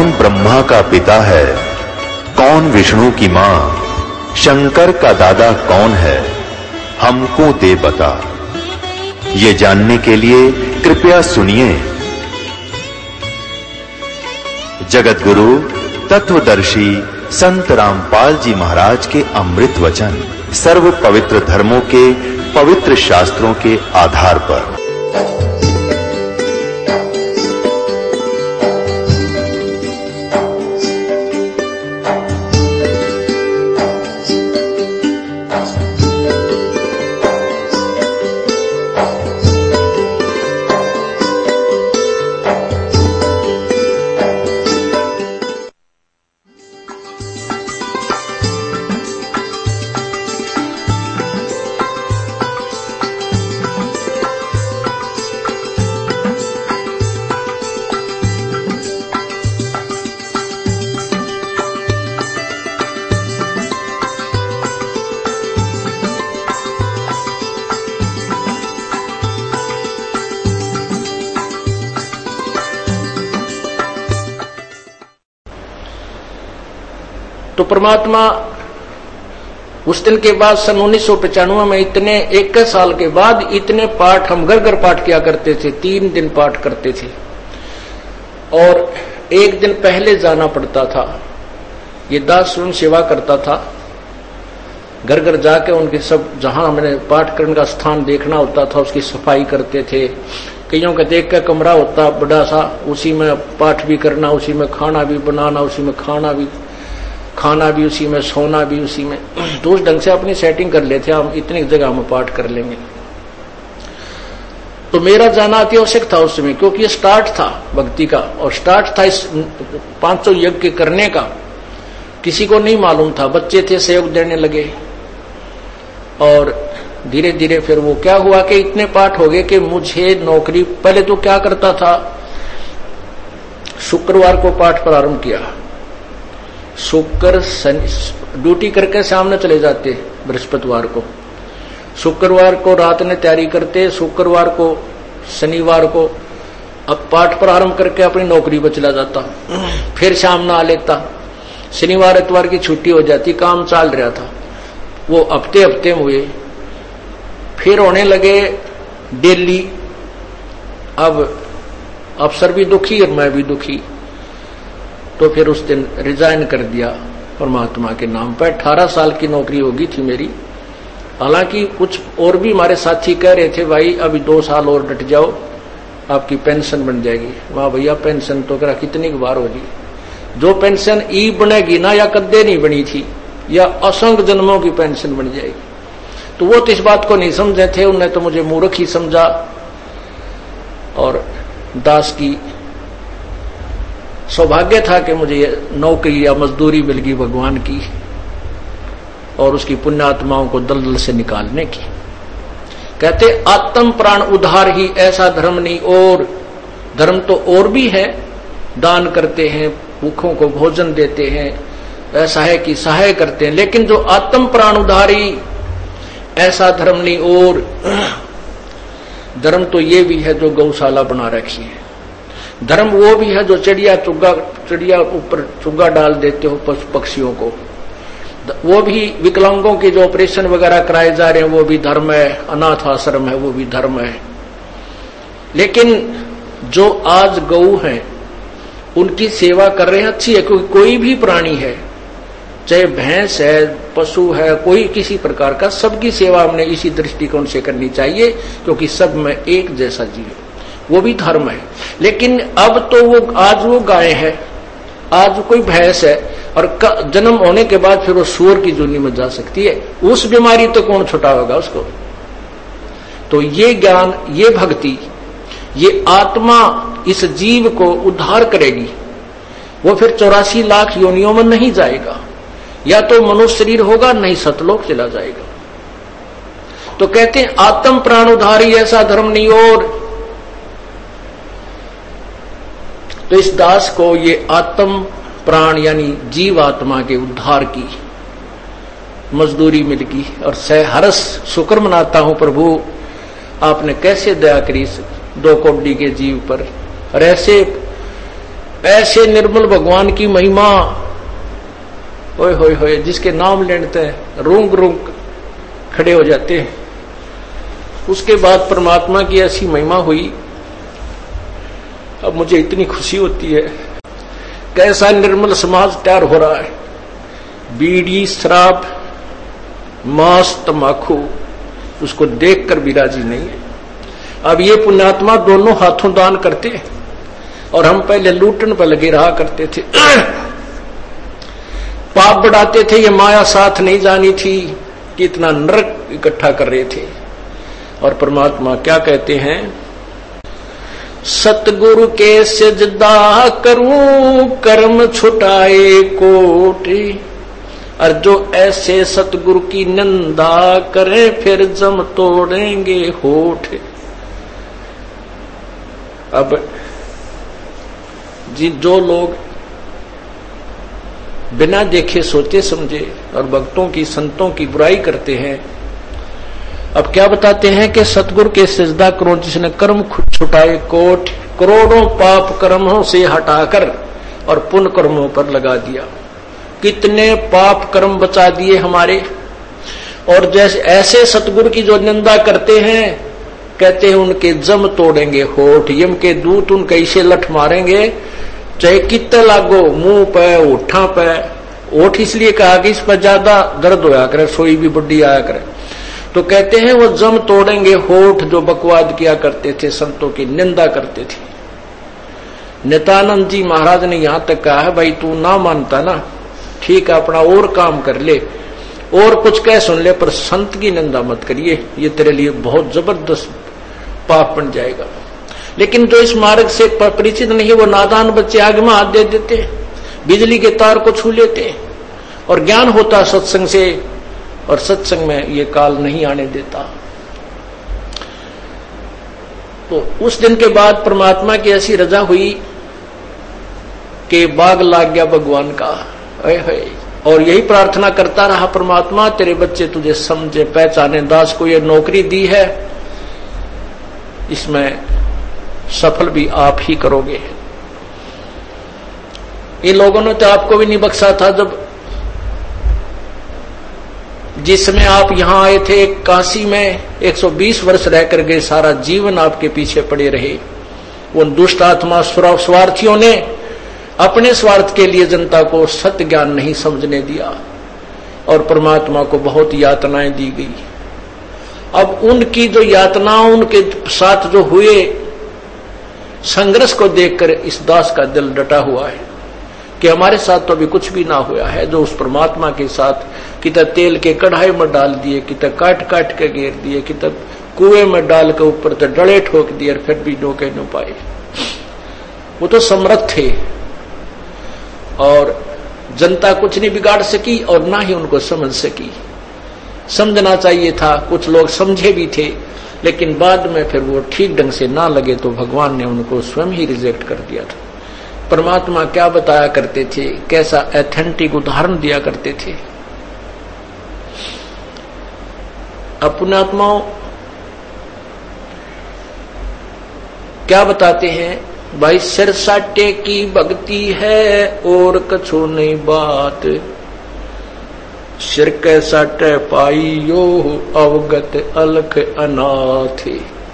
कौन ब्रह्मा का पिता है, कौन विष्णु की मां, शंकर का दादा कौन है, हमको दे बता। ये जानने के लिए कृपया सुनिए जगत गुरु तत्वदर्शी संत रामपाल जी महाराज के अमृत वचन सर्व पवित्र धर्मों के पवित्र शास्त्रों के आधार पर। तो परमात्मा उस दिन के बाद सन 1995 में इतने 21 साल के बाद इतने पाठ हम घर घर पाठ किया करते थे, 3 दिन पाठ करते थे और 1 दिन पहले जाना पड़ता था। ये दास स्वयं सेवा करता था, घर घर जाके उनके सब जहां हमने पाठ करने का स्थान देखना होता था उसकी सफाई करते थे। कईयों का देख का कमरा होता बड़ा सा, उसी में पाठ भी करना, उसी में खाना भी बनाना, उसी में खाना भी उसी में, सोना भी उसी में। तो उस ढंग से अपनी सेटिंग कर लेते हम, इतनी जगह में पाठ कर लेंगे। तो मेरा जाना अति आवश्यक था उस समय, क्योंकि ये स्टार्ट था भक्ति का और स्टार्ट था इस 500 यज्ञ करने का। किसी को नहीं मालूम था, बच्चे थे सहयोग देने लगे और धीरे धीरे फिर वो क्या हुआ कि इतने पाठ हो गए कि मुझे नौकरी, पहले तो क्या करता था, शुक्रवार को पाठ प्रारंभ किया, शुक्र ड्यूटी करके सामने चले जाते बृहस्पतिवार को, शुक्रवार को रात में तैयारी करते, शुक्रवार को शनिवार को अब पाठ प्रारंभ करके अपनी नौकरी पर चला जाता, फिर शाम ना आ लेता, शनिवार इतवार की छुट्टी हो जाती। काम चल रहा था वो हफ्ते हुए, फिर होने लगे डेली। अब अफसर भी दुखी और मैं भी दुखी, तो फिर उस दिन रिजाइन कर दिया परमात्मा के नाम पर। 18 साल की नौकरी होगी थी मेरी। हालांकि कुछ और भी हमारे साथी कह रहे थे भाई अभी 2 साल और डट जाओ आपकी पेंशन बन जाएगी। वाह भैया, पेंशन तो करा कितनी बार होगी, जो पेंशन ई बनेगी ना या कद्दे नहीं बनी थी या असंख्य जन्मों की पेंशन बन जाएगी। तो वो तो इस बात को नहीं समझे थे, उन्हें तो मुझे मूर्ख ही समझा। और दास की सौभाग्य था कि मुझे नौकरी या मजदूरी मिल गई भगवान की और उसकी पुण्यात्माओं को दलदल से निकालने की। कहते आत्म प्राण उद्धार ही ऐसा धर्म नहीं और। धर्म तो और भी है, दान करते हैं, भूखों को भोजन देते हैं, ऐसा है कि सहाय करते हैं, लेकिन जो आत्म प्राण उद्धारी ऐसा धर्म नहीं और। धर्म तो ये भी है जो गौशाला बना रखी है, धर्म वो भी है जो चिड़िया ऊपर चुग्गा डाल देते हो पशु पक्षियों को, वो भी विकलांगों के जो ऑपरेशन वगैरह कराए जा रहे हैं वो भी धर्म है, अनाथ आश्रम है वो भी धर्म है। लेकिन जो आज गौ हैं उनकी सेवा कर रहे हैं अच्छी है, क्योंकि कोई भी प्राणी है, चाहे भैंस है, पशु है, कोई किसी प्रकार का, सबकी सेवा हमने इसी दृष्टिकोण से करनी चाहिए, क्योंकि सब में एक जैसा जीव, वो भी धर्म है। लेकिन अब तो वो आज वो गाय है, आज कोई भैंस है और जन्म होने के बाद फिर वो सूअर की जूनी में जा सकती है, उस बीमारी तो कौन छुटाएगा उसको। तो ये ज्ञान, ये भक्ति, ये आत्मा इस जीव को उद्धार करेगी। वो फिर 84 लाख योनियों में नहीं जाएगा, या तो मनुष्य शरीर होगा नहीं सतलोक चला जाएगा। तो कहते हैं आत्म प्राण उद्धारी ऐसा धर्म नहीं और। तो इस दास को ये आत्म प्राण यानी जीव आत्मा के उद्धार की मजदूरी मिल गई और सहर्ष शुक्र मनाता हूं प्रभु, आपने कैसे दया करी 2 कौड़ी के जीव पर। और ऐसे ऐसे निर्मल भगवान की महिमा, ओए होए होए, जिसके नाम लेते रूंग रूंग खड़े हो जाते हैं। उसके बाद परमात्मा की ऐसी महिमा हुई, अब मुझे इतनी खुशी होती है। कैसा निर्मल समाज तैयार हो रहा है। बीड़ी, शराब, मांस, तंबाकू, उसको देखकर भी राजी नहीं है। अब ये पुण्यात्मा दोनों हाथों दान करते हैं, और हम पहले लूटन पर लगे रहा करते थे। पाप बढ़ाते थे, ये माया साथ नहीं जानी थी कि इतना नरक इकट्ठा कर रहे थे। और परमात्मा क्या कहते हैं, सतगुरु के सजदा करूं कर्म छुटाए कोटि, और जो ऐसे सतगुरु की निंदा करे फिर जम तोड़ेंगे होठ। अब जो लोग बिना देखे सोचे समझे और भक्तों की, संतों की बुराई करते हैं, अब क्या बताते हैं कि सतगुरु के सजदा करो जिसने कर्म छुटाए कोट, करोड़ों पाप कर्मों से हटाकर और पुण्य कर्मों पर लगा दिया। कितने पाप कर्म बचा दिए हमारे। और जैसे ऐसे सतगुरु की जो निंदा करते हैं, कहते हैं उनके जम तोड़ेंगे होठ, यम के दूत उनके इसे लठ मारेंगे, चाहे कितने लागो, मुंह पे, होठा पे। होठ इसलिए कहा कि इस पर ज्यादा दर्द होया करे, सोई भी बुढ़ी आया करे, तो कहते हैं वो जम तोड़ेंगे होठ जो बकवाद किया करते थे, संतों की निंदा करते थे। नित्यानंद जी महाराज ने यहां तक कहा है, भाई तू ना मानता ना, ठीक है, अपना और काम कर ले और कुछ कह सुन ले, पर संत की निंदा मत करिए, ये तेरे लिए बहुत जबरदस्त पाप बन जाएगा। लेकिन जो इस मार्ग से परिचित नहीं है, वो नादान बच्चे आगे में हाथ दे देते, बिजली के तार को छू लेते, और ज्ञान होता सत्संग से, और सत्संग में ये काल नहीं आने देता। तो उस दिन के बाद परमात्मा की ऐसी रजा हुई कि बाग लाग गया भगवान का। और यही प्रार्थना करता रहा, परमात्मा तेरे बच्चे तुझे समझे पहचाने, दास को ये नौकरी दी है, इसमें सफल भी आप ही करोगे। इन लोगों ने तो आपको भी नहीं बख्शा था, जब जिसमें आप यहां आए थे काशी में 120 वर्ष रहकर गए, सारा जीवन आपके पीछे पड़े रहे। उन दुष्ट आत्मा स्वार्थियों ने अपने स्वार्थ के लिए जनता को सत्य ज्ञान नहीं समझने दिया, और परमात्मा को बहुत यातनाएं दी गई। अब उनकी जो यातनाओं, उनके साथ जो हुए संघर्ष को देखकर इस दास का दिल डटा हुआ है कि हमारे साथ तो अभी कुछ भी ना हुआ है। जो उस परमात्मा के साथ कितना तेल के कढ़ाई में डाल दिए, कितना काट काट के घेर दिए, कितना कुएं में डाल के ऊपर तो डले ठोक दिए, और फिर भी डोके न पाए। वो तो समर्थ थे, और जनता कुछ नहीं बिगाड़ सकी और ना ही उनको समझ सकी। समझना चाहिए था, कुछ लोग समझे भी थे, लेकिन बाद में फिर वो ठीक ढंग से ना लगे तो भगवान ने उनको स्वयं ही रिजेक्ट कर दिया था। परमात्मा क्या बताया करते थे, कैसा ऑथेंटिक उदाहरण दिया करते थे। पुण्यात्माओं क्या बताते हैं, भाई सिर साटे की भक्ति है और कछु नहीं बात, सिर के साटे पाइयो अवगत अलख अनाथ।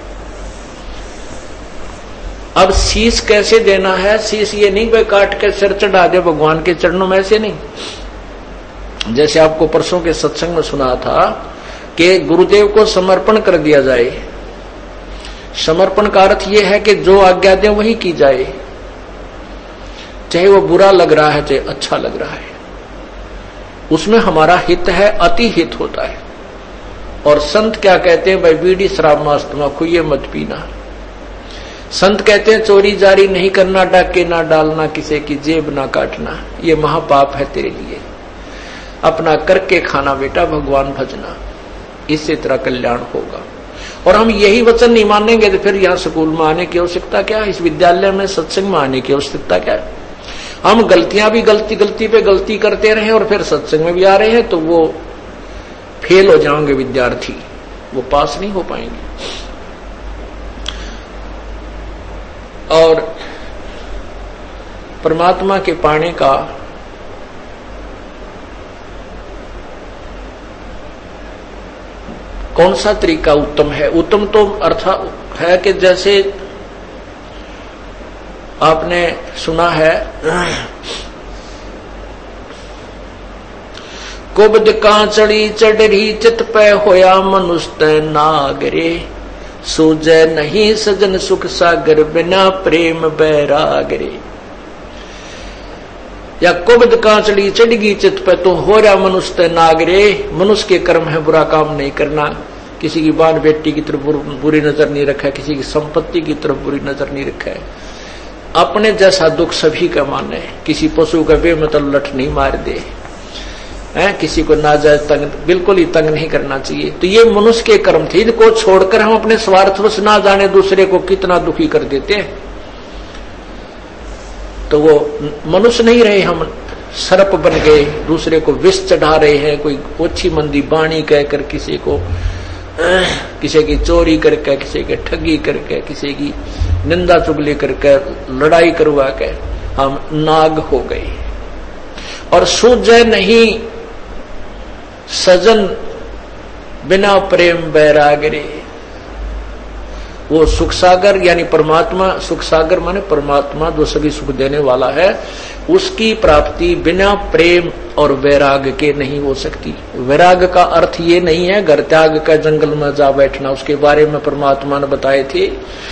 अब शीश कैसे देना है, शीश ये नहीं भाई काट के सिर चढ़ा दे भगवान के चरणों में, ऐसे नहीं। जैसे आपको परसों के सत्संग में सुना था कि गुरुदेव को समर्पण कर दिया जाए। समर्पण का अर्थ यह है कि जो आज्ञा दे वही की जाए, चाहे वो बुरा लग रहा है चाहे अच्छा लग रहा है, उसमें हमारा हित है, अति हित होता है। और संत क्या कहते हैं, भाई बीड़ी शराब मांस तंबाकू ये मत पीना। संत कहते हैं चोरी जारी नहीं करना, डाके ना डालना, किसी की जेब ना काटना, ये महापाप है तेरे लिए। अपना करके खाना बेटा, भगवान भजना, इससे तेरा कल्याण होगा। और हम यही वचन नहीं मानेंगे तो फिर यहाँ स्कूल में आने की आवश्यकता क्या है, इस विद्यालय में सत्संग में आने की आवश्यकता क्या है। हम गलतियां भी गलती पे गलती करते रहे और फिर सत्संग में भी आ रहे हैं, तो वो फेल हो जाएंगे विद्यार्थी, वो पास नहीं हो पाएंगे। और परमात्मा के पाने का कौन सा तरीका उत्तम है? उत्तम तो अर्थ है कि जैसे आपने सुना है, कुबद कांचड़ी चढ़ी चित पे होया मनुष्य नागरे, सूझे नहीं सजन सुख सागर बिना प्रेम बैरागरे। या कुबद कांचड़ी चढ़गी चित पे तो हो रहा मनुष्य नागरे। मनुष्य के कर्म है बुरा काम नहीं करना, किसी की बाल बेटी की तरफ बुरी नजर नहीं रखा, किसी की संपत्ति की तरफ बुरी नजर नहीं रखा है, अपने जैसा दुख सभी का माने, किसी पशु का बेमतलब लठ नहीं मार दे, किसी को नाजायज तंग बिल्कुल ही तंग नहीं करना चाहिए। तो ये मनुष्य के कर्म थे, इनको छोड़कर हम अपने स्वार्थवश ना जाने दूसरे को कितना दुखी कर देते हैं। तो वो मनुष्य नहीं रहे, हम सर्प बन गए, दूसरे को विष चढ़ा रहे हैं, कोई ओछी मंदी बाणी कहकर किसी को, किसी की चोरी करके, किसी की ठगी करके, किसी की निंदा चुगली करके, लड़ाई करवा के हम नाग हो गए। और सूझे नहीं सजन बिना प्रेम बैरागरे। वो सुख सागर यानी परमात्मा, सुख सागर माने परमात्मा जो सभी सुख देने वाला है, उसकी प्राप्ति बिना प्रेम और वैराग के नहीं हो सकती। वैराग का अर्थ ये नहीं है घर त्याग का जंगल में जा बैठना, उसके बारे में परमात्मा ने बताए थे।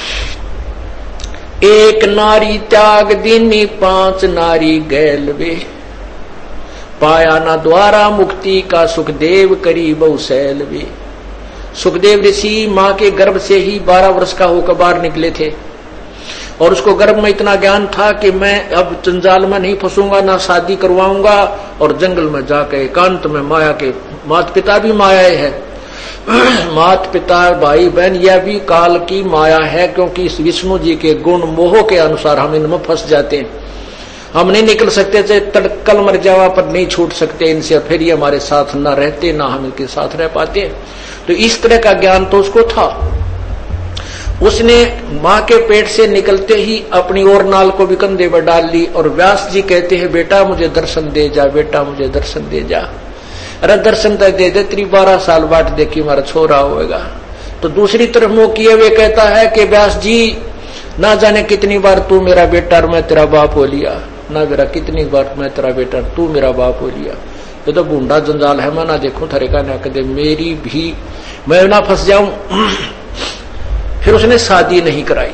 एक नारी त्याग दीनी 5 नारी गैलवे, पाया ना द्वारा मुक्ति का सुखदेव करी बहुसैलवे। सुखदेव ऋषि मां के गर्भ से ही 12 वर्ष का होकर बाहर निकले थे, और उसको गर्भ में इतना ज्ञान था कि मैं अब जंजाल में नहीं फंसूंगा, ना शादी करवाऊंगा, और जंगल में जाकर एकांत में माया के, माता पिता भी माया है, माता पिता भाई बहन यह भी काल की माया है, क्योंकि इस विष्णु जी के गुण मोह के अनुसार हम इनमें फंस जाते हैं। हम नहीं निकल सकते, चाहे तड़कल मर जावा पर नहीं छूट सकते इनसे, फिर ये हमारे साथ न रहते, ना हम इनके साथ रह पाते। तो इस तरह का ज्ञान तो उसको था। उसने मां के पेट से निकलते ही अपनी और नाल को भी कंधे पर डाल ली, और व्यास जी कहते हैं बेटा मुझे दर्शन दे जा, बेटा मुझे दर्शन दे जा। अरे दर्शन तो दे दे, तेरी 12 साल बाट देखी हमारा छोरा होएगा। तो दूसरी तरफ मुंह किए हुए कहता है कि व्यास जी ना जाने कितनी बार तू मेरा बेटा और मैं तेरा बाप हो लिया, ना मेरा कितनी बार मैं तेरा बेटा तू मेरा बाप हो लिया। ये तो बूंदा जंजाल है, मैं ना देखूं थरे का ना कदे, मेरी भी मैं ना फंस जाऊं। फिर उसने शादी नहीं कराई,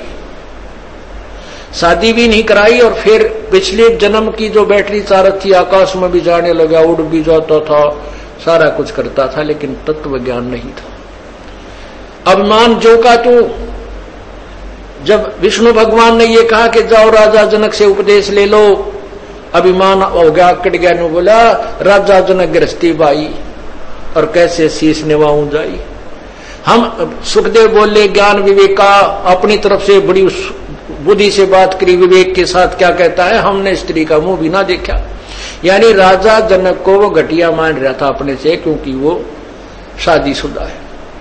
शादी भी नहीं कराई, और फिर पिछले जन्म की जो बैटरी चारत थी, आकाश में भी जाने लगा, उड़ भी जाता था, सारा कुछ करता था, लेकिन तत्व ज्ञान नहीं था। अभिमान जो का तू, जब विष्णु भगवान ने ये कहा कि जाओ राजा जनक से उपदेश ले लो, अभिमान हो गया, कट गया। ने बोला राजा जनक गृहस्थी बाई, और कैसे शीश निभाऊं जाई। हम सुखदेव बोले ज्ञान विवेक का, अपनी तरफ से बड़ी बुद्धि से बात करी, विवेक के साथ क्या कहता है, हमने स्त्री का मुंह भी ना देखा। यानी राजा जनक को वो घटिया मान रहा था अपने से, क्योंकि वो शादीशुदा है।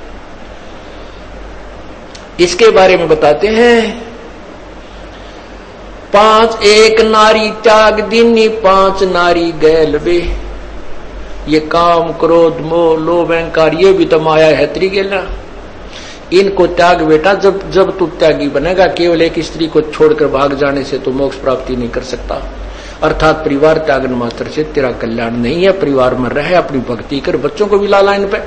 इसके बारे में बताते हैं, 5 एक नारी त्याग दीनी 5 नारी गैलवे। ये काम क्रोध मोह लोभ अहंकार ये भी तो माया है त्रिगेला, इनको त्याग बेटा। जब तू त्यागी बनेगा, केवल एक स्त्री को छोड़कर भाग जाने से तो मोक्ष प्राप्ति नहीं कर सकता। अर्थात परिवार त्यागन मात्र से तेरा कल्याण नहीं है। परिवार में रहे, अपनी भक्ति कर, बच्चों को भी ला लाइन पे।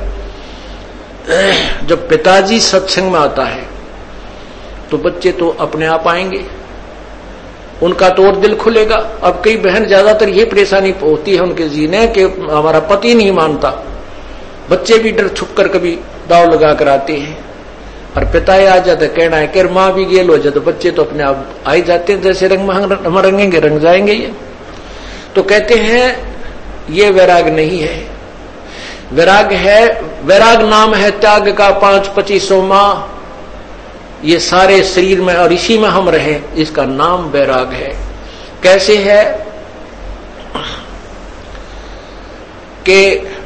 जब पिताजी सत्संग में आता है तो बच्चे तो अपने आप आएंगे, उनका तो और दिल खुलेगा। अब कई बहन ज्यादातर ये परेशानी होती है उनके जीने कि हमारा पति नहीं मानता, बच्चे भी डर छुप कर कभी दाव लगा कर आते हैं, और पिता आ जाता कहना है कि माँ भी गेल हो जाए, तो बच्चे तो अपने आप आ ही जाते हैं, जैसे रंग में हम रंगेंगे रंग जाएंगे। ये तो कहते हैं ये वैराग नहीं है, वैराग है, वैराग नाम है त्याग का 5-25 माह ये सारे शरीर में और इसी में हम रहे, इसका नाम वैराग है। कैसे है कि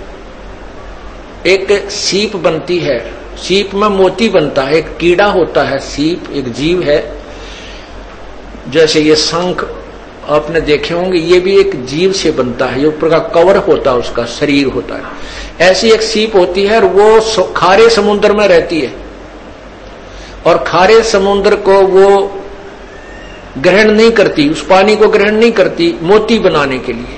एक सीप बनती है, सीप में मोती बनता है, एक कीड़ा होता है, सीप एक जीव है, जैसे ये शंख आपने देखे होंगे, ये भी एक जीव से बनता है, ये ऊपर का कवर होता है, उसका शरीर होता है। ऐसी एक सीप होती है और वो खारे समुद्र में रहती है और खारे समुद्र को वो ग्रहण नहीं करती, उस पानी को ग्रहण नहीं करती मोती बनाने के लिए।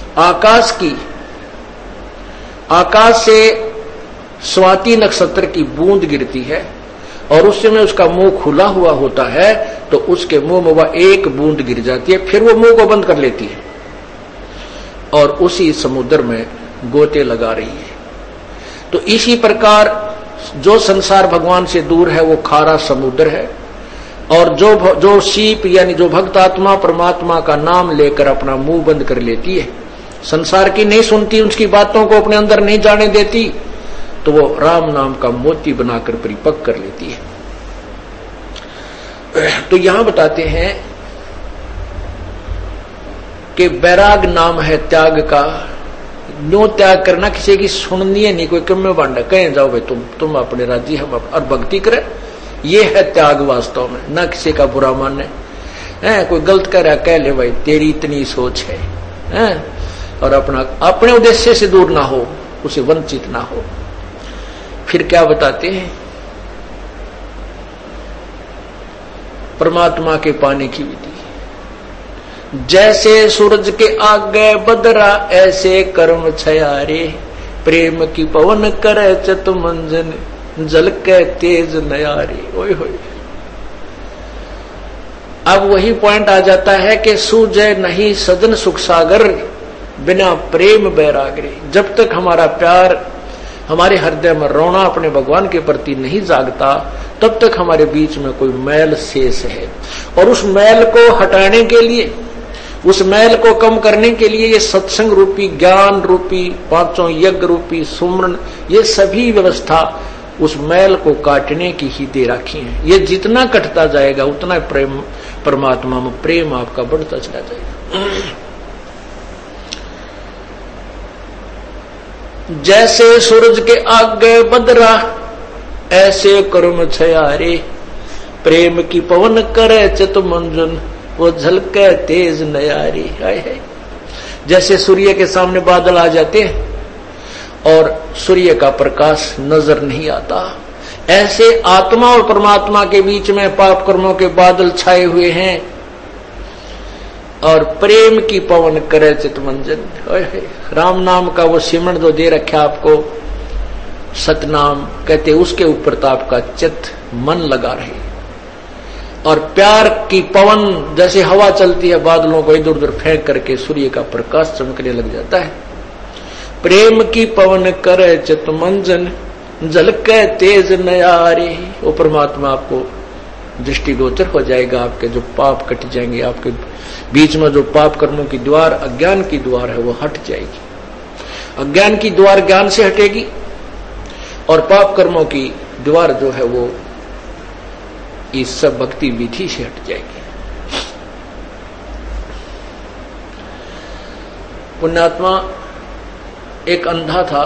आकाश से स्वाति नक्षत्र की बूंद गिरती है और उस समय उसका मुंह खुला हुआ होता है, तो उसके मुंह में वह एक बूंद गिर जाती है, फिर वो मुंह को बंद कर लेती है और उसी समुद्र में गोते लगा रही है। तो इसी प्रकार जो संसार भगवान से दूर है वो खारा समुद्र है, और जो सीप यानी जो भक्त आत्मा परमात्मा का नाम लेकर अपना मुंह बंद कर लेती है, संसार की नहीं सुनती, उसकी बातों को अपने अंदर नहीं जाने देती, तो वो राम नाम का मोती बनाकर परिपक्व कर लेती है। तो यहां बताते हैं कि बैराग नाम है त्याग का। न्यो त्याग करना, किसी की सुननी है नहीं, कोई कम में बांटा कहें जाओ भाई तुम अपने राजी, हम और भक्ति करें, ये है त्याग वास्तव में। ना किसी का बुरा माने, कोई गलत कर रहा कह ले भाई तेरी इतनी सोच है, और अपने उद्देश्य से दूर ना हो, उसे वंचित ना हो। फिर क्या बताते हैं, परमात्मा के पाने की विधि। जैसे सूरज के आगे बदरा ऐसे कर्म छयारे, प्रेम की पवन करे चत मंजन जल के तेज नयारे। ओए होए, अब वही पॉइंट आ जाता है कि सूझे नहीं सजन सुख सागर बिना प्रेम बैरागरे। जब तक हमारा प्यार हमारे हृदय में रोना अपने भगवान के प्रति नहीं जागता, तब तक हमारे बीच में कोई मैल शेष है। और उस मैल को हटाने के लिए, उस मैल को कम करने के लिए ये सत्संग रूपी, ज्ञान रूपी, पांचों यज्ञ रूपी, सुमरन, ये सभी व्यवस्था उस मैल को काटने की ही दे रखी है। ये जितना कटता जाएगा उतना प्रेम, परमात्मा में प्रेम आपका बढ़ता चला जाएगा। जैसे सूरज के आगे बदरा ऐसे कर्म छयारे, प्रेम की पवन करे चित मंजन वो झलके तेज नयारी। है जैसे सूर्य के सामने बादल आ जाते हैं और सूर्य का प्रकाश नजर नहीं आता, ऐसे आत्मा और परमात्मा के बीच में पाप कर्मों के बादल छाए हुए हैं और प्रेम की पवन करे चितमंजन। राम नाम का वो सिमरण जो दे रखा आपको, सतनाम कहते, उसके ऊपर तो आपका चित्त मन लगा रहे। और प्यार की पवन जैसे हवा चलती है, बादलों को इधर उधर फेंक करके सूर्य का प्रकाश चमकने लग जाता है। प्रेम की पवन करे चितमंजन झलके तेज नयारे। वो परमात्मा आपको दृष्टिगोचर हो जाएगा, आपके जो पाप कट जाएंगे, आपके बीच में जो पाप कर्मों की द्वार, अज्ञान की द्वार है वो हट जाएगी। अज्ञान की द्वार ज्ञान से हटेगी और पाप कर्मों की द्वार जो है वो इस सब भक्ति विधि से हट जाएगी। पुण्यात्मा एक अंधा था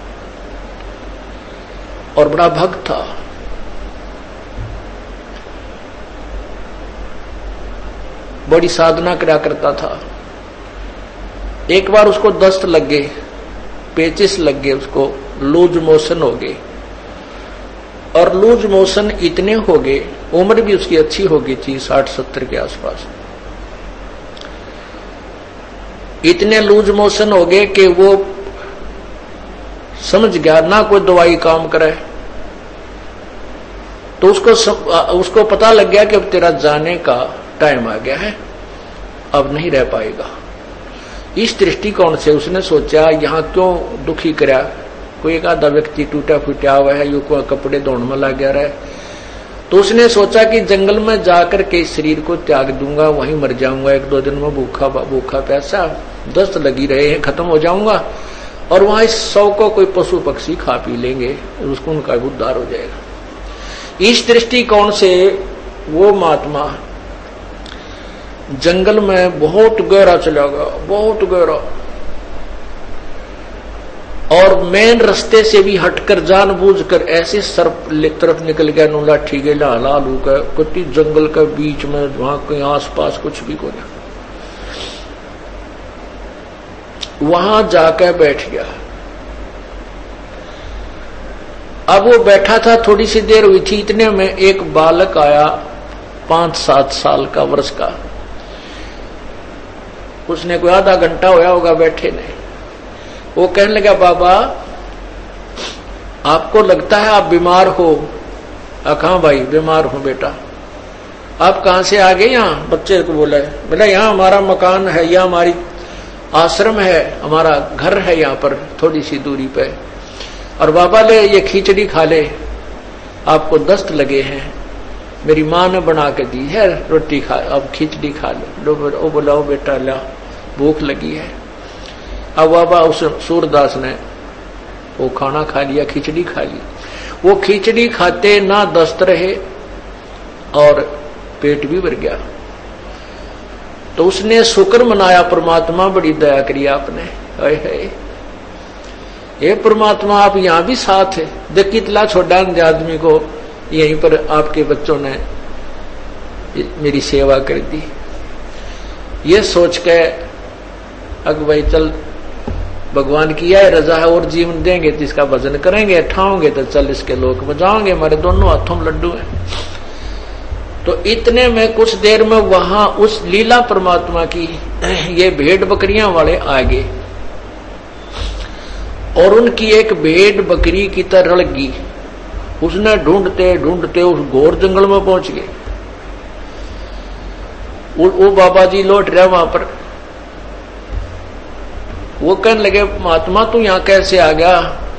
और बड़ा भक्त था। बड़ी साधना करा करता था। एक बार उसको दस्त लग गए, पेचिस लग गए, उसको लूज मोशन हो गए। और लूज मोशन इतने हो गए, उम्र भी उसकी अच्छी हो गई थी, 60-70 के आसपास। इतने लूज मोशन हो गए कि वो समझ गया ना कोई दवाई काम करे। तो उसको पता लग गया कि अब तेरा जाने का टाइम आ गया है, अब नहीं रह पाएगा। इस दृष्टिकोण से उसने सोचा यहां क्यों दुखी करा, कोई एक आधा व्यक्ति टूटा फूटा हुआ है, यू को कपड़े धोने में लग गया रहा है। तो उसने सोचा कि जंगल में जाकर के इस शरीर को त्याग दूंगा, वहीं मर जाऊंगा, 1-2 दिन में भूखा प्यासा, दस्त लगी रहे हैं, खत्म हो जाऊंगा और वहां इस 100 को कोई पशु पक्षी खा पी लेंगे, उसको उनका उद्धार हो जाएगा। इस दृष्टिकोण से वो महात्मा जंगल में बहुत गहरा चला गया, बहुत गहरा, और मेन रास्ते से भी हटकर जानबूझकर ऐसे सर्प तरफ निकल गया, नो लाठी गेला लालू का कुत्ती जंगल के बीच में, वहां कहीं आसपास कुछ भी को नहीं। वहां जाकर बैठ गया। अब वो बैठा था, थोड़ी सी देर हुई थी, इतने में एक बालक आया 5-7 साल का, वर्ष का। उसने कोई आधा घंटा होया होगा बैठे ने। वो कहने लगा, बाबा आपको लगता है आप बीमार हो? हाँ भाई बीमार हूं बेटा। आप कहां से आ गए? यहाँ बच्चे को बोला है। बोला यहाँ हमारा मकान है, यहाँ हमारी आश्रम है, हमारा घर है यहाँ पर थोड़ी सी दूरी पे। और बाबा ले ये खिचड़ी खा ले, आपको दस्त लगे हैं, मेरी माँ ने बना के दी है, रोटी खा, अब खिचड़ी खा लो। वो बोला, ओ बेटा ला, भूख लगी है। अब बाबा उस सूरदास ने वो खाना खा लिया, खिचड़ी खा ली। वो खिचड़ी खाते ना दस्त रहे और पेट भी भर गया। तो उसने शुक्र मनाया, परमात्मा बड़ी दया करी आपने, है ये परमात्मा आप यहां भी साथ है। देख कितना छोटा आदमी को यहीं पर आपके बच्चों ने मेरी सेवा कर दी। ये सोच के अग भाई चल, भगवान की है रजा है और जीवन देंगे तो इसका भजन करेंगे, ठाओगे तो चल इसके लोक में जाओगे, हमारे दोनों हाथों में लड्डू है। तो इतने में कुछ देर में वहां उस लीला परमात्मा की ये भेड़ बकरियां वाले आ गए और उनकी एक भेड़ बकरी की तरह लगी। उसने ढूंढते ढूंढते उस घोर जंगल में पहुंच गए। वो बाबा जी लौट रहे वहां पर। वो कहने लगे, महात्मा तू यहां कैसे आ गया?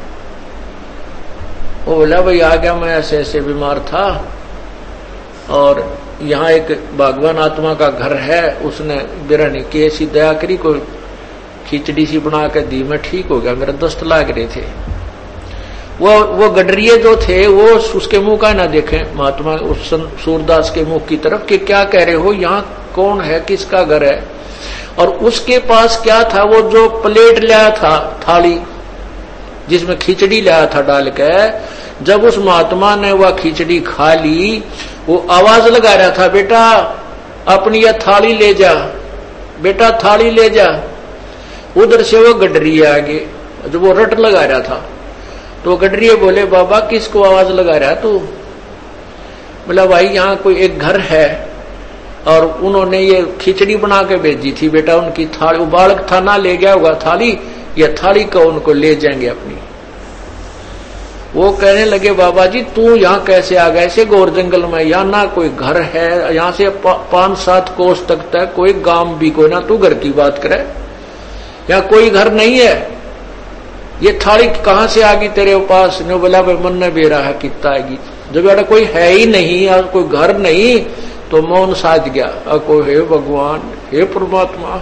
वो बोला, भाई आ गया, मैं ऐसे ऐसे बीमार था और यहाँ एक भगवान आत्मा का घर है, उसने बिरहनी की ऐसी दया करी, कोई खिचड़ी सी बना के दी, मैं ठीक हो गया, मेरे दस्त लाग रहे थे। वो गडरिये जो थे वो उसके मुंह का ना देखें, महात्मा उस सूरदास के मुंह की तरफ, कि क्या कह रहे हो, यहाँ कौन है, किसका घर है? और उसके पास क्या था, वो जो प्लेट लाया था, थाली जिसमें खिचड़ी लाया था डाल के, जब उस महात्मा ने वह खिचड़ी खा ली, वो आवाज लगा रहा था, बेटा अपनी यह थाली ले जा, बेटा थाली ले जा। उधर से वो गडरिये आ गए, जो वो रट लगा रहा था। तो गडरिये बोले, बाबा किसको आवाज लगा रहा है तू? बोला, भाई यहाँ कोई एक घर है और उन्होंने ये खिचड़ी बना के भेजी थी, बेटा उनकी थाली, वो बालक था ना ले गया होगा थाली, या थाली को उनको ले जाएंगे अपनी। वो कहने लगे, बाबा जी तू यहाँ कैसे आ गया ऐसे घोर जंगल में? यहाँ ना कोई घर है, यहाँ से 5-7 कोस तक कोई गांव भी कोई ना, तू घर की बात करे, यहाँ कोई घर नहीं है, ये थाली कहां से आ गई तेरे पास? ने बोला, भाई मन ने बेरा है कितना आएगी, जब यार कोई है ही नहीं और कोई घर नहीं, तो मौन साध गया। को हे भगवान, हे परमात्मा,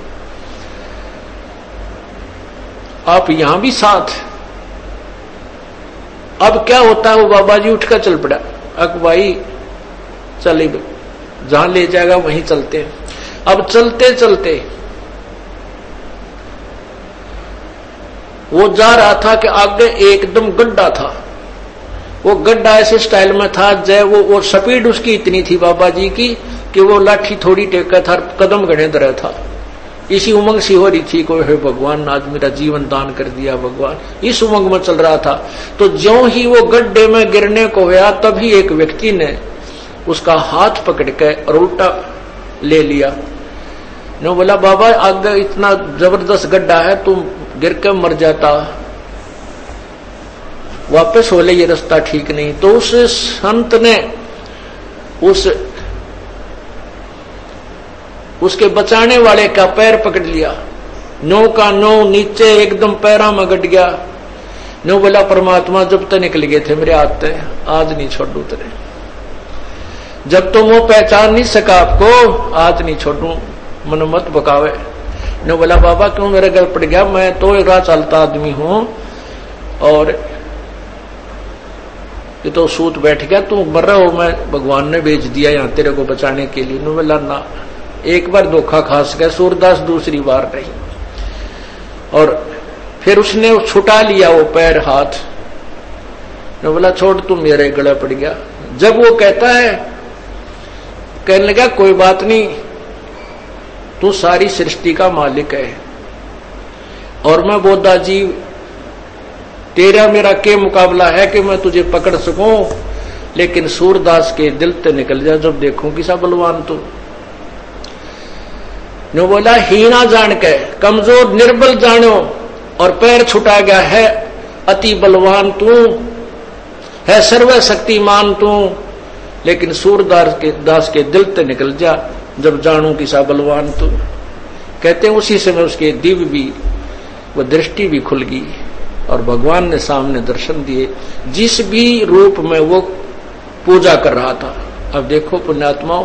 आप यहां भी साथ। अब क्या होता है, वो बाबा जी उठकर चल पड़ा। अक भाई चले, जहां ले जाएगा वहीं चलते हैं। अब चलते चलते वो जा रहा था कि आगे एकदम गड्ढा था। वो गड्ढा ऐसे स्टाइल में था, जय वो स्पीड उसकी इतनी थी बाबा जी की कि वो लाठी थोड़ी टेका था, कदम गणे दर था। इसी उमंग सी हो रही थी, कोई है भगवान आज मेरा जीवन दान कर दिया भगवान, इस उमंग में चल रहा था। तो ज्यों ही वो गड्ढे में गिरने को गया, तभी एक व्यक्ति ने उसका हाथ पकड़ के और उल्टा ले लिया। ने बोला, बाबा आगे इतना जबरदस्त गड्ढा है, तुम गिर के मर जाता, वापस हो ले, ये रास्ता ठीक नहीं। तो उस संत ने उसके बचाने वाले का पैर पकड़ लिया, नो का नो नीचे एकदम पैरा में गट गया। नो बोला, परमात्मा जब तक निकल गए थे मेरे हाथ से, आज नहीं छोड़ू तेरे, जब तुम वो पहचान नहीं सका आपको, आज नहीं छोड़ू, मन मत बकावे। ने बोला, बाबा क्यों मेरे गल पड़ गया, मैं तो एक राह चलता आदमी हूं और ये तो सूत बैठ गया, तू मर रहा हो, मैं भगवान ने भेज दिया यहाँ तेरे को बचाने के लिए। ने बोला, ना, एक बार धोखा खास गया सूरदास, दूसरी बार नहीं। और फिर उसने छुटा लिया वो पैर हाथ। ने बोला, छोड़, तू मेरे गले पड़ गया। जब वो कहता है, कहने लगा, कोई बात नहीं, तू सारी सृष्टि का मालिक है, और मैं बोधा जीव तेरा मेरा के मुकाबला है कि मैं तुझे पकड़ सकूं, लेकिन सूरदास के दिल से निकल जा जब देखूं किसा बलवान तू। नो बोला हीना जान के कमजोर निर्बल जानो और पैर छुटा गया है, अति बलवान तू है, सर्वशक्तिमान तू, लेकिन सूरदास के दिल से निकल जा जब जानू किसा बलवान तू। कहते हैं उसी समय उसके दिव्य भी वो दृष्टि भी खुल गई और भगवान ने सामने दर्शन दिए, जिस भी रूप में वो पूजा कर रहा था। अब देखो पुण्यात्माओं,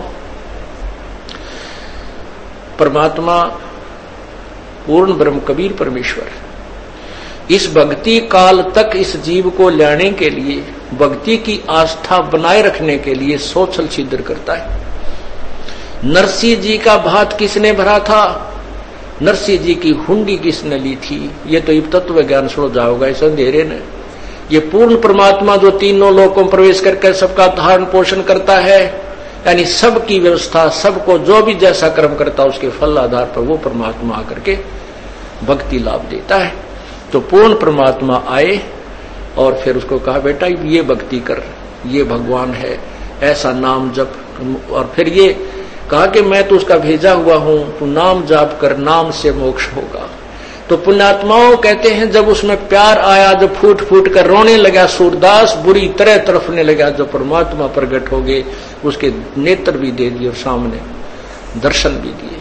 परमात्मा पूर्ण ब्रह्म कबीर परमेश्वर इस भक्ति काल तक इस जीव को लाने के लिए, भक्ति की आस्था बनाए रखने के लिए सोचल छिद्र करता है। नरसिंह जी का भात किसने भरा था? नरसिंह जी की हुंडी किसने ली थी? ये तो तत्व ज्ञान सुनो जाओगा इस अंधेरे ने। ये पूर्ण परमात्मा जो तीनों लोकों में प्रवेश करके सबका धारण पोषण करता है, यानी सबकी व्यवस्था, सबको जो भी जैसा कर्म करता है उसके फल आधार पर वो परमात्मा आकर के भक्ति लाभ देता है। तो पूर्ण परमात्मा आए और फिर उसको कहा बेटा ये भक्ति कर, ये भगवान है, ऐसा नाम जप। और फिर ये कहा कि मैं तो उसका भेजा हुआ हूं, तू नाम जाप कर, नाम से मोक्ष होगा। तो पुण्यात्माओं कहते हैं जब उसमें प्यार आया, जब फूट फूट कर रोने लगा सूरदास, बुरी तरह तड़फने लगा, जो परमात्मा प्रकट हो गए, उसके नेत्र भी दे दिए और सामने दर्शन भी दिए।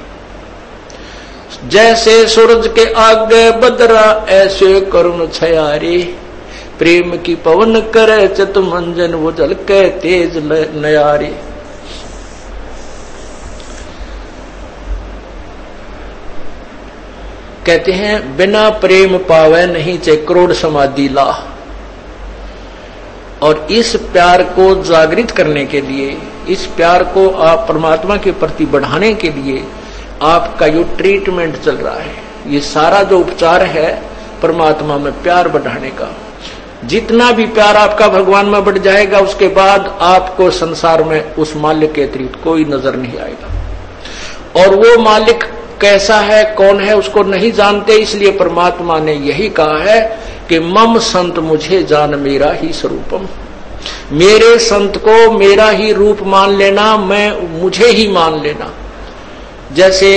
जैसे सूरज के आगे बदरा ऐसे करुण छयारे, प्रेम की पवन करे चत मंजन वो जल के तेज नयारे। कहते हैं बिना प्रेम पावे नहीं चे करोड़ समाधि ला। और इस प्यार को जागृत करने के लिए, इस प्यार को आप परमात्मा के प्रति बढ़ाने के लिए आपका जो ट्रीटमेंट चल रहा है, ये सारा जो उपचार है परमात्मा में प्यार बढ़ाने का। जितना भी प्यार आपका भगवान में बढ़ जाएगा, उसके बाद आपको संसार में उस मालिक के अतिरिक्त कोई नजर नहीं आएगा। और वो मालिक कैसा है, कौन है, उसको नहीं जानते। इसलिए परमात्मा ने यही कहा है कि मम संत मुझे जान मेरा ही स्वरूपम। मेरे संत को मेरा ही रूप मान लेना, मैं मुझे ही मान लेना। जैसे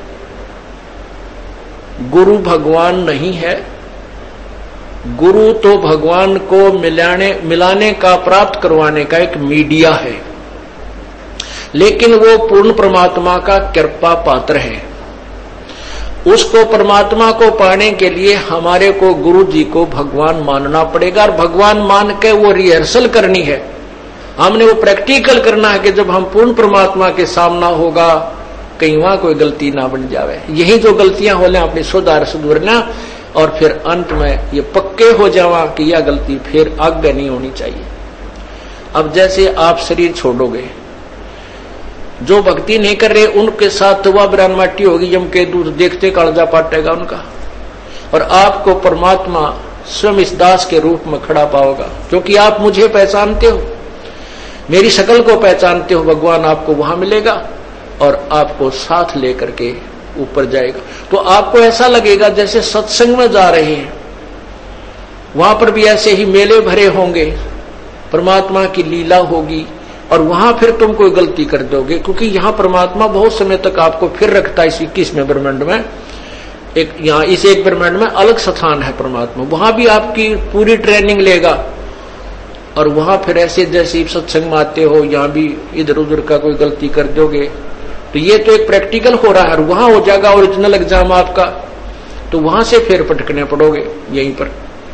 गुरु भगवान नहीं है, गुरु तो भगवान को मिलाने का, प्राप्त करवाने का एक मीडिया है, लेकिन वो पूर्ण परमात्मा का कृपा पात्र है। उसको परमात्मा को पाने के लिए हमारे को गुरु जी को भगवान मानना पड़ेगा, और भगवान मान के वो रिहर्सल करनी है, हमने वो प्रैक्टिकल करना है कि जब हम पूर्ण परमात्मा के सामना होगा कहीं वहां कोई गलती ना बन जावे। यही जो गलतियां हो ले अपनी सुधारना, और फिर अंत में ये पक्के हो जावा कि यह गलती फिर आगे नहीं होनी चाहिए। अब जैसे आप शरीर छोड़ोगे, जो भक्ति नहीं कर रहे उनके साथ तो वह ब्रान माटी होगी, यम के दूर देखते कालजा पाटेगा उनका, और आपको परमात्मा स्वयं इस दास के रूप में खड़ा पाओगा, क्योंकि आप मुझे पहचानते हो, मेरी शकल को पहचानते हो। भगवान आपको वहां मिलेगा और आपको साथ लेकर के ऊपर जाएगा। तो आपको ऐसा लगेगा जैसे सत्संग में जा रहे हैं, वहां पर भी ऐसे ही मेले भरे होंगे, परमात्मा की लीला होगी, और वहां फिर तुम कोई गलती कर दोगे, क्योंकि यहां परमात्मा बहुत समय तक आपको फिर रखता है। इस 21वें ब्रह्मांड में एक, यहाँ इस एक ब्रह्मांड में अलग स्थान है परमात्मा, वहां भी आपकी पूरी ट्रेनिंग लेगा, और वहां फिर ऐसे जैसे सत्संग में आते हो, यहां भी इधर उधर का कोई गलती कर दोगे तो ये तो एक प्रैक्टिकल हो रहा है, और वहां हो जाएगा ओरिजिनल एग्जाम आपका, तो वहां से फिर पटकने पड़ोगे यहीं पर।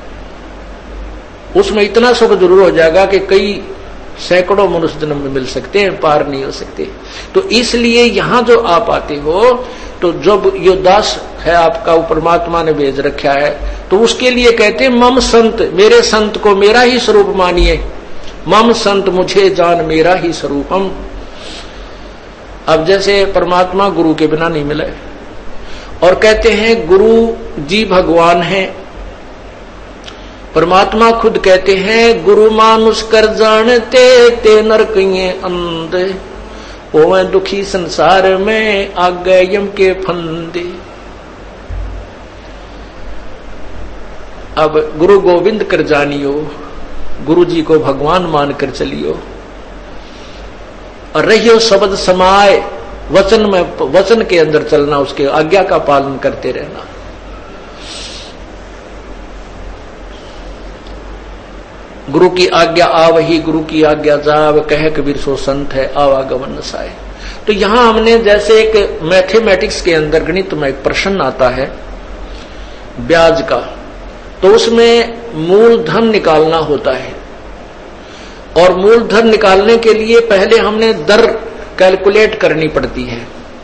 उसमें इतना सुख जरूर हो जाएगा कि कई सैकड़ों मनुष्य जन्म में मिल सकते हैं, पार नहीं हो सकते। तो इसलिए यहां जो आप आते हो, तो जब यो दास है आपका वो परमात्मा ने भेज रखा है, तो उसके लिए कहते हैं मम संत, मेरे संत को मेरा ही स्वरूप मानिए। मम संत मुझे जान मेरा ही स्वरूपम। अब जैसे परमात्मा गुरु के बिना नहीं मिले, और कहते हैं गुरु जी भगवान है। परमात्मा खुद कहते हैं गुरु मानुष कर जानते ते नरक ये अंधे, होवे दुखी संसार में आ गए यम के फंदे। अब गुरु गोविंद कर जानियो, गुरु जी को भगवान मानकर चलियो और रहियो शब्द समाए, वचन में, वचन के अंदर चलना, उसके आज्ञा का पालन करते रहना। गुरु की आज्ञा आवही, गुरु की आज्ञा जाव, कह कबीर सो संत है आवागमन नसाए। तो यहां हमने जैसे एक मैथमेटिक्स के अंदर गणित में एक प्रश्न आता है ब्याज का, तो उसमें मूलधन निकालना होता है और मूलधन निकालने के लिए पहले हमने दर कैलकुलेट करनी पड़ती है।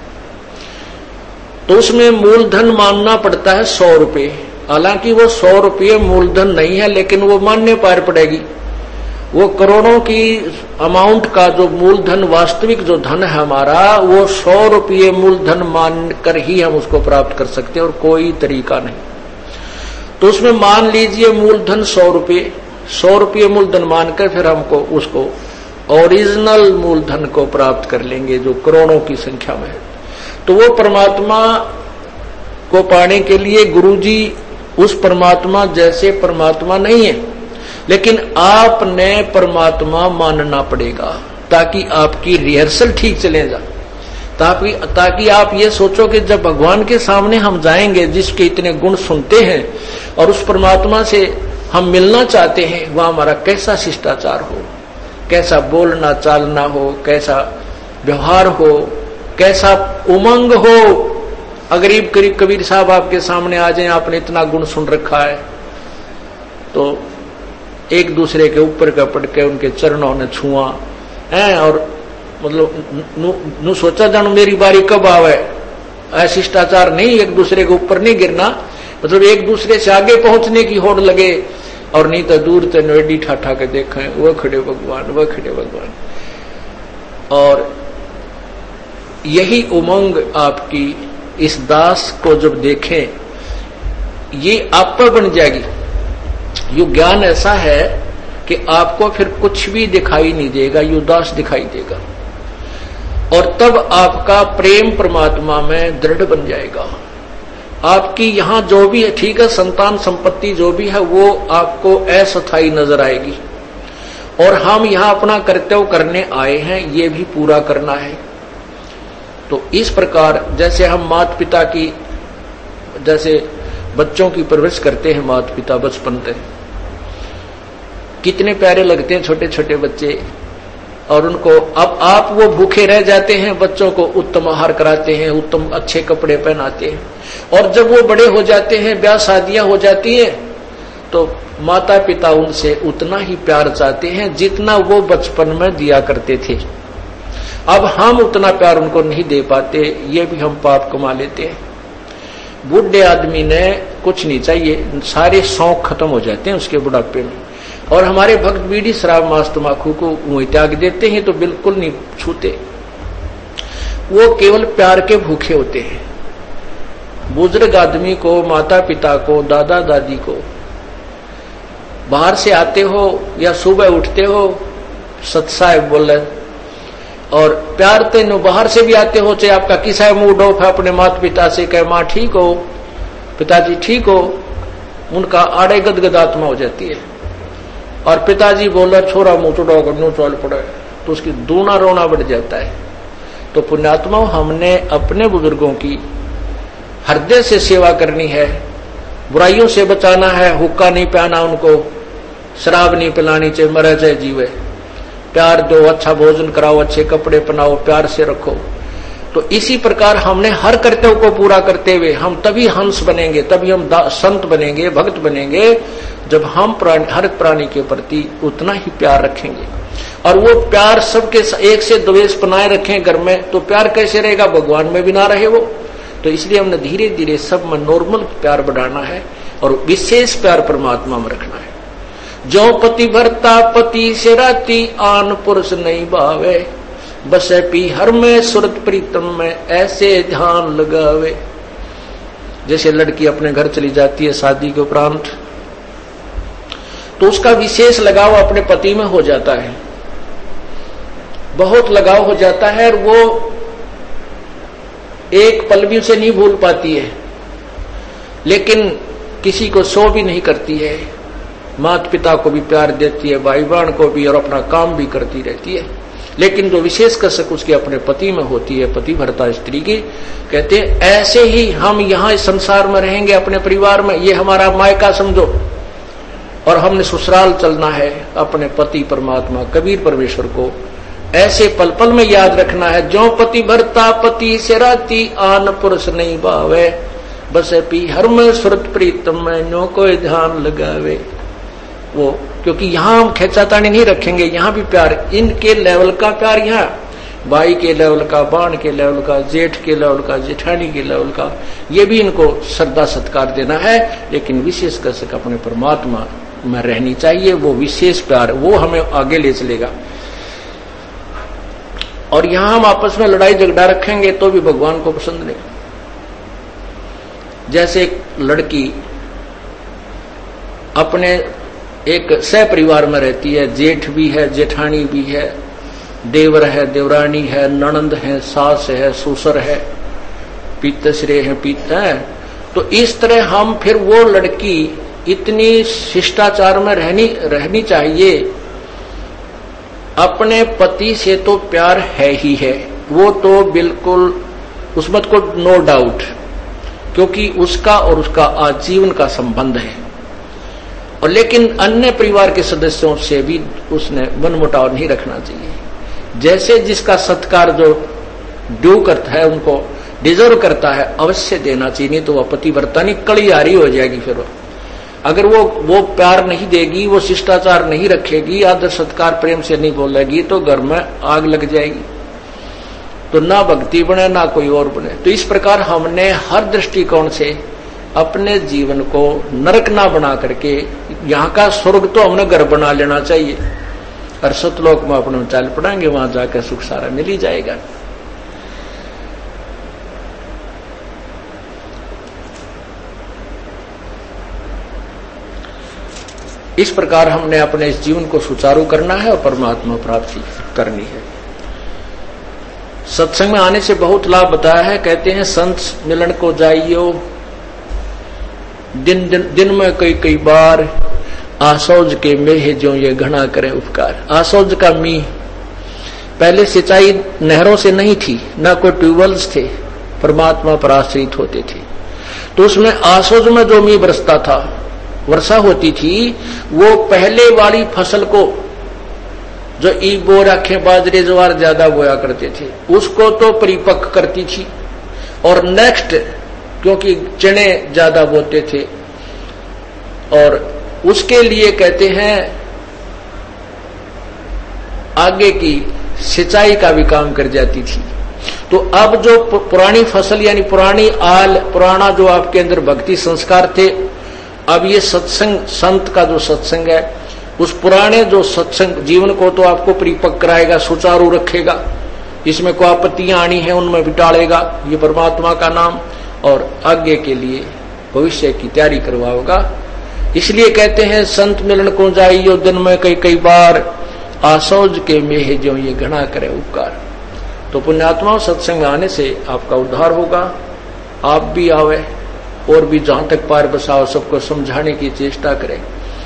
तो उसमें मूलधन मानना पड़ता है 100 रुपये। हालांकि वो 100 रुपये मूलधन नहीं है, लेकिन वो मानने पार पड़ेगी। वो करोड़ों की अमाउंट का जो मूलधन, वास्तविक जो धन है हमारा, वो 100 रुपये मूलधन मानकर ही हम उसको प्राप्त कर सकते हैं और कोई तरीका नहीं। तो उसमें मान लीजिए मूलधन 100 रुपये, 100 रुपये मूलधन मानकर फिर हमको उसको ओरिजिनल मूलधन को प्राप्त कर लेंगे जो करोड़ों की संख्या में है। तो वो परमात्मा को पाने के लिए गुरुजी उस परमात्मा जैसे परमात्मा नहीं है, लेकिन आपने परमात्मा मानना पड़ेगा ताकि आपकी रिहर्सल ठीक चले जा, ताकि आप ये सोचो कि जब भगवान के सामने हम जाएंगे जिसके इतने गुण सुनते हैं और उस परमात्मा से हम मिलना चाहते हैं, वह हमारा कैसा शिष्टाचार हो, कैसा बोलना चालना हो, कैसा व्यवहार हो, कैसा उमंग हो। अगरीब करीब कबीर साहब आपके सामने आ जाए, आपने इतना गुण सुन रखा है, तो एक दूसरे के ऊपर का पड़ के उनके चरणों ने छुआ है और मतलब नु सोचा जानो मेरी बारी कब आवे। ऐसा शिष्टाचार नहीं, एक दूसरे के ऊपर नहीं गिरना, मतलब एक दूसरे से आगे पहुंचने की होड़ लगे और नहीं तो दूर से नोडी ठाठा के देखें वह खड़े भगवान, वह खड़े भगवान। और यही उमंग आपकी इस दास को जब देखें, ये आप पर बन जाएगी। ये ज्ञान ऐसा है कि आपको फिर कुछ भी दिखाई नहीं देगा, ये दास दिखाई देगा और तब आपका प्रेम परमात्मा में दृढ़ बन जाएगा। आपकी यहां जो भी है, ठीक है, संतान संपत्ति जो भी है वो आपको अस्थायी नजर आएगी और हम यहां अपना कर्तव्य करने आए हैं, ये भी पूरा करना है। तो इस प्रकार जैसे हम माता पिता की, जैसे बच्चों की परवरिश करते हैं माता पिता बचपन से, कितने प्यारे लगते हैं छोटे छोटे बच्चे, और उनको अब आप वो भूखे रह जाते हैं, बच्चों को उत्तम आहार कराते हैं, उत्तम अच्छे कपड़े पहनाते हैं, और जब वो बड़े हो जाते हैं, ब्याह शादियां हो जाती हैं, तो माता पिता उनसे उतना ही प्यार चाहते हैं जितना वो बचपन में दिया करते थे। अब हम उतना प्यार उनको नहीं दे पाते, ये भी हम पाप कमा लेते हैं। बूढ़े आदमी ने कुछ नहीं चाहिए, सारे शौक खत्म हो जाते हैं उसके बुढ़ापे में, और हमारे भक्त बीड़ी शराब मांस तंबाकू को वहीं त्याग देते हैं, तो बिल्कुल नहीं छूते, वो केवल प्यार के भूखे होते हैं। बुजुर्ग आदमी को, माता पिता को, दादा दादी को, बाहर से आते हो या सुबह उठते हो, सत्साहेब बोले, और प्यार तेनो बाहर से भी आते हो, चाहे आपका किसा मूड ऑफ है, अपने माता पिता से कहे माँ ठीक हो, पिताजी ठीक हो, उनका आड़े गदगद आत्मा हो जाती है। और पिताजी बोला छोरा मुंह चुड़ाओ करनो चल पड़े, तो उसकी दूना रोना बढ़ जाता है। तो पुण्यात्मा, हमने अपने बुजुर्गों की हृदय से सेवा करनी है, बुराइयों से बचाना है, हुक्का नहीं पिलाना उनको, शराब नहीं पिलानी, चाहे मरे चाहे जीवे, प्यार दो, अच्छा भोजन कराओ, अच्छे कपड़े पहनाओ, प्यार से रखो। तो इसी प्रकार हमने हर कर्तव्य को पूरा करते हुए हम तभी हंस बनेंगे, तभी हम संत बनेंगे, भक्त बनेंगे, जब हम हर प्राणी के प्रति उतना ही प्यार रखेंगे। और वो प्यार सबके एक से द्वेष बनाए रखें घर में, तो प्यार कैसे रहेगा, भगवान में भी ना रहे वो। तो इसलिए हमने धीरे धीरे सब में नॉर्मल प्यार बढ़ाना है और विशेष प्यार परमात्मा में रखना है। जो पति भरता पति से राती, आन पुरुष नहीं भावे, बसे पी हर में सुरत प्रीतम में, ऐसे ध्यान लगावे। जैसे लड़की अपने घर चली जाती है शादी के उपरांत, तो उसका विशेष लगाव अपने पति में हो जाता है, बहुत लगाव हो जाता है, और वो एक पल भी उसे नहीं भूल पाती है। लेकिन किसी को सो भी नहीं करती है, माता पिता को भी प्यार देती है, भाई बहन को भी, और अपना काम भी करती रहती है। लेकिन जो विशेष कसक उसके अपने पति में होती है, पति भरता स्त्री की। कहते हैं ऐसे ही हम यहाँ इस संसार में रहेंगे अपने परिवार में, ये हमारा मायका समझो, और हमने ससुराल चलना है अपने पति परमात्मा कबीर परमेश्वर को ऐसे पल पल में याद रखना है। जो पति भरता पति से राती, आन पुरुष नहीं भावे, बस पी हर में सुरत प्रीतम में नो कोई ध्यान लगावे। वो क्योंकि यहाँ हम खेचातानी नहीं रखेंगे, यहाँ भी प्यार, इनके लेवल का प्यार, यहाँ भाई के लेवल का, बाण के लेवल का, जेठ के लेवल का, जेठानी के लेवल का, ये भी इनको श्रद्धा सत्कार देना है। लेकिन विशेष कसक अपने परमात्मा में रहनी चाहिए, वो विशेष प्यार वो हमें आगे ले चलेगा। और यहां हम आपस में लड़ाई झगड़ा रखेंगे तो भी भगवान को पसंद नहीं। जैसे एक लड़की अपने एक सह परिवार में रहती है, जेठ भी है, जेठानी भी है, देवर है, देवरानी है, ननंद है, सास है, ससुर है, पितश्रे है, पिता है, तो इस तरह हम फिर वो लड़की इतनी शिष्टाचार में रहनी चाहिए। अपने पति से तो प्यार है ही है, वो तो बिल्कुल उसमें को नो डाउट, क्योंकि उसका और उसका आजीवन का संबंध है। और लेकिन अन्य परिवार के सदस्यों से भी उसने मनमुटाव नहीं रखना चाहिए। जैसे जिसका सत्कार जो ड्यू करता है, उनको डिजर्व करता है, अवश्य देना चाहिए, नहीं तो वह पतिव्रता नहीं कलियारी हो जाएगी। फिर अगर वो प्यार नहीं देगी, वो शिष्टाचार नहीं रखेगी, आदर सत्कार प्रेम से नहीं बोलेगी, तो घर में आग लग जाएगी, तो ना भक्ति बने ना कोई और बने। तो इस प्रकार हमने हर दृष्टिकोण से अपने जीवन को नरक ना बना करके, यहाँ का स्वर्ग तो हमने घर बना लेना चाहिए, और सतलोक में अपने चाल पड़ाएंगे, वहां जाकर सुख सारा मिल ही जाएगा। इस प्रकार हमने अपने इस जीवन को सुचारू करना है और परमात्मा प्राप्ति करनी है। सत्संग में आने से बहुत लाभ बताया है। कहते हैं संत मिलन को जाइयो, दिन में कई बार, आसौज के मेह जो ये घना करे उपकार। आसौज का मीह पहले सिंचाई नहरों से नहीं थी, ना कोई ट्यूबवेल्स थे, परमात्मा पर आश्रित होते थे। तो उसमें आसौज में जो मीह बरसता था, वर्षा होती थी, वो पहले वाली फसल को, जो ईबो राखे बाजरे ज्वार ज्यादा बोया करते थे, उसको तो परिपक्व करती थी। और नेक्स्ट, क्योंकि चने ज्यादा बोते थे, और उसके लिए कहते हैं आगे की सिंचाई का भी काम कर जाती थी। तो अब जो पुरानी फसल यानी पुरानी आल, पुराना जो आपके अंदर भक्ति संस्कार थे, अब ये सत्संग, संत का जो सत्संग है, उस पुराने जो सत्संग जीवन को तो आपको परिपक्व कराएगा, सुचारू रखेगा, इसमें कोई आपत्तियां आनी है उनमें भी टालेगा, ये परमात्मा का नाम, और आगे के लिए भविष्य की तैयारी करवाओगा। इसलिए कहते हैं संत मिलन को जाइयो, दिन में कई बार, आसौज के मेह जो ये घना करे उपकार। तो पुण्यात्माओं, सत्संग आने से आपका उद्धार होगा। आप भी आवे और भी जहां तक पार बसाओ, सबको समझाने की चेष्टा करें,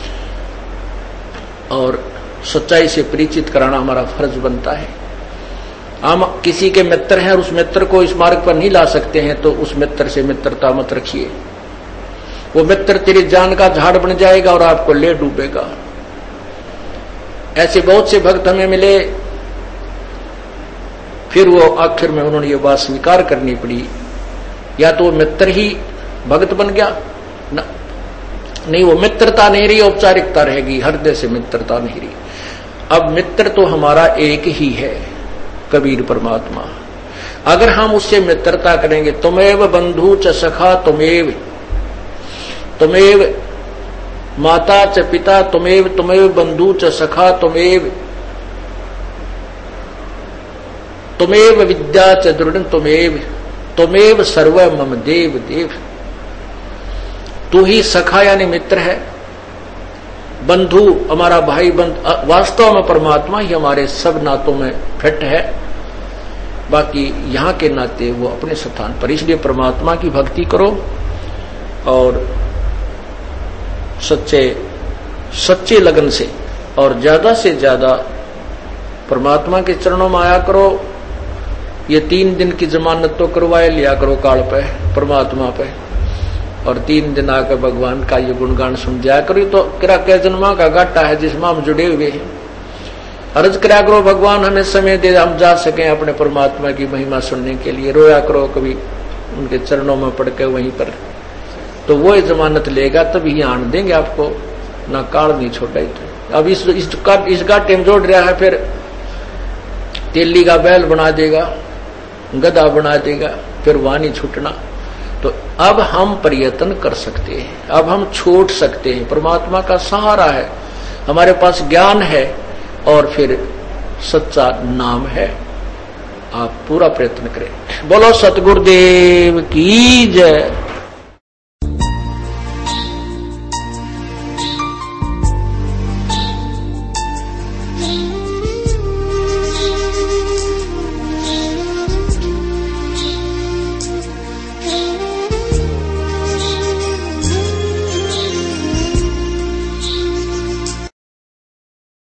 और सच्चाई से परिचित कराना हमारा फर्ज बनता है। हम किसी के मित्र हैं और उस मित्र को इस मार्ग पर नहीं ला सकते हैं, तो उस मित्र से मित्रता मत रखिए। वो मित्र तेरी जान का झाड़ बन जाएगा और आपको ले डूबेगा। ऐसे बहुत से भक्त हमें मिले, फिर वो आखिर में उन्होंने ये बात स्वीकार करनी पड़ी, या तो वो मित्र ही भक्त बन गया ना, नहीं, वो मित्रता नहीं रही, औपचारिकता रहेगी, हृदय से मित्रता नहीं रही। अब मित्र तो हमारा एक ही है, कबीर परमात्मा। अगर हम उससे मित्रता करेंगे, तुमेव बंधु च सखा तुमेव, तुमेव माता च पिता तुमेव, तुमेव बंधु च सखा तुमेव, तुमेव विद्या च दृढ़ तुमेव, तुमेव सर्व मम देव देव। तू ही सखा यानी मित्र है, बंधु हमारा भाई बंधु, वास्तव में परमात्मा ही हमारे सब नातों में फिट है, बाकी यहाँ के नाते वो अपने स्थान पर। इसलिए परमात्मा की भक्ति करो और सच्चे लगन से और ज्यादा से ज्यादा परमात्मा के चरणों में आया करो। ये 3 दिन की जमानत तो करवाए लिया करो काल पे, परमात्मा पे, और 3 दिन आकर भगवान का ये गुणगान सुन जाया करो। तो किरा के जन्मा का घाटा है जिसमें हम जुड़े हुए हैं। अर्ज करा करो भगवान हमें समय दे, हम जा सकें अपने परमात्मा की महिमा सुनने के लिए। रोया करो कभी उनके चरणों में पड़ के वहीं पर, तो वो जमानत लेगा तभी आन देंगे आपको, ना काल नहीं छोड़ा। तो अब इस घाटे में जोड़ रहा है, फिर तेली का बैल बना देगा, गधा बना देगा, फिर वहां नहीं छूटना। तो अब हम प्रयत्न कर सकते हैं, अब हम छोड़ सकते हैं। परमात्मा का सहारा है, हमारे पास ज्ञान है और फिर सच्चा नाम है। आप पूरा प्रयत्न करें। बोलो सतगुरुदेव की जय।